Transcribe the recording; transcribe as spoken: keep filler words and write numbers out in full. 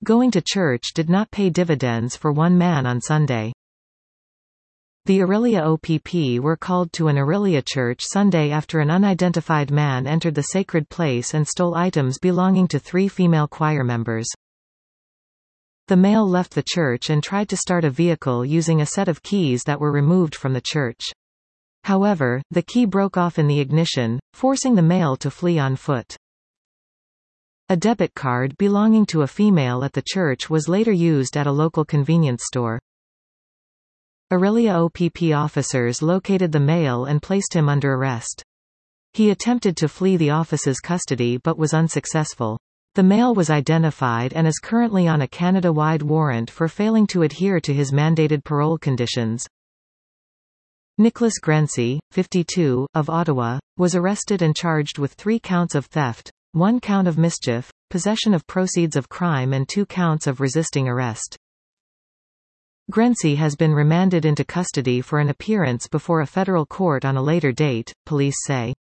Going to church did not pay dividends for one man on Sunday. The Orillia O P P were called to an Orillia church Sunday after an unidentified man entered the sacred place and stole items belonging to three female choir members. The male left the church and tried to start a vehicle using a set of keys that were removed from the church. However, the key broke off in the ignition, forcing the male to flee on foot. A debit card belonging to a female at the church was later used at a local convenience store. Orillia O P P officers located the male and placed him under arrest. He attempted to flee the office's custody but was unsuccessful. The male was identified and is currently on a Canada-wide warrant for failing to adhere to his mandated parole conditions. Nicholas Grency, fifty-two, of Ottawa, was arrested and charged with three counts of theft, one count of mischief, possession of proceeds of crime and two counts of resisting arrest. Grency has been remanded into custody for an appearance before a federal court on a later date, police say.